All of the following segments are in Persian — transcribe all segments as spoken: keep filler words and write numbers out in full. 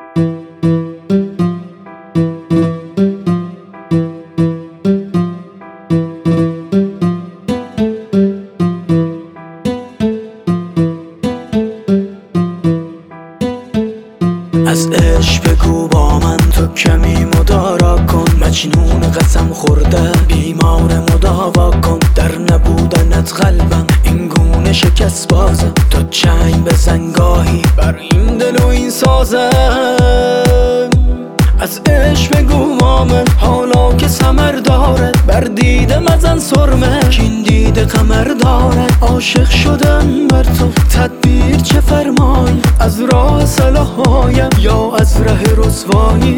از عشق بگو با من تو کمی مدارا کن، مجنون قسم خورده بیمار مداوا کن. در نبودنت قلبم این گونه شکست بازم، تو چنگ بزن گاهی بر این دل و این سازم. از عشق بگو با من حالا که ثمر دارد، بر دیده مزن سرمه کین دیده قمر دارد. عاشق شدم بر تو تدبیر چه فرمایی، از راه صلاحایم یا از ره رسوایی.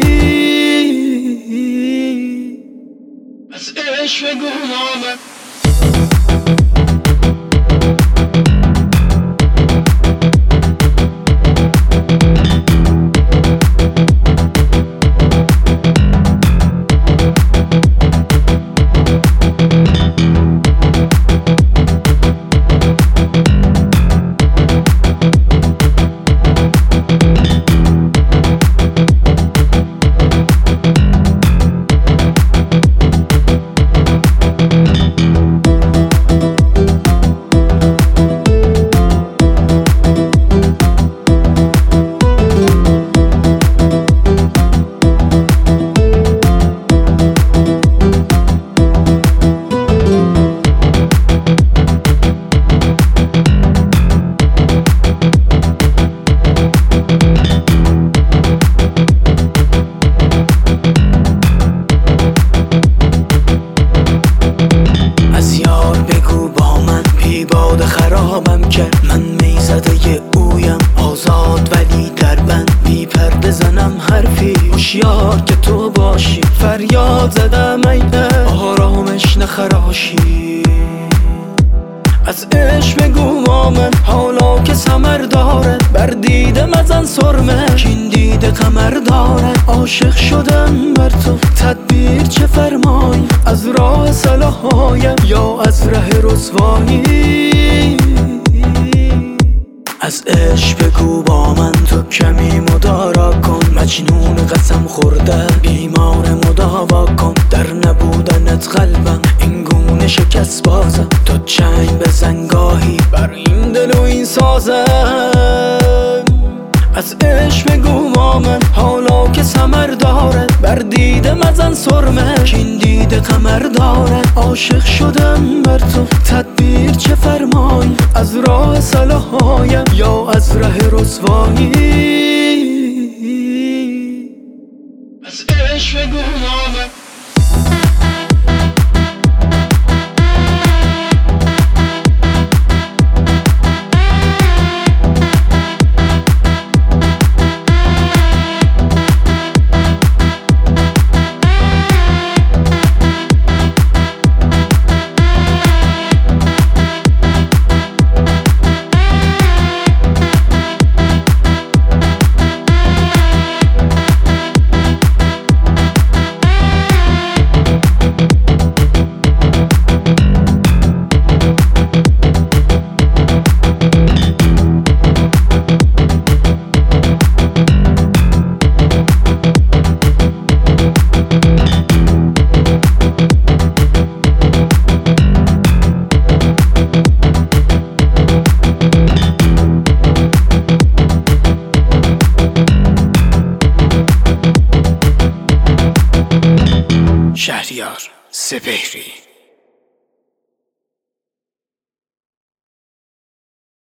از عشق بگو با من خرابم کرد. من میزده اویم آزاد ولی در بند، بی پرده زنم حرفی هوشیار که تو باشی. فریاد زدم ای آرامش نخراشی. از عشق بگو با من حالا که ثمر دارد، بر دیده مزن سرمه کین دیده قمر دارد. عاشق شدم بر تو تدبیر چه فرمایی، از راه صلاحایم یا از ره رسوایی. از عشق بگو با من تو کمی مدارا کن، مجنون قسم خورده بیمار مداوا کن. در نبودنت قلبم این گونه شکست بازم، تو چنگ بزن گاهی بر این دل و این سازم. از عشق بگو با من حالا که ثمر دارد، بر دیده مزن سرمه کین دیده قمر دارد. عاشق شدم بر تو تدبیر چه فرمایی، از راه صلاحایم یا از ره رسوایی. از عشق بگو با من شهریار سپهری.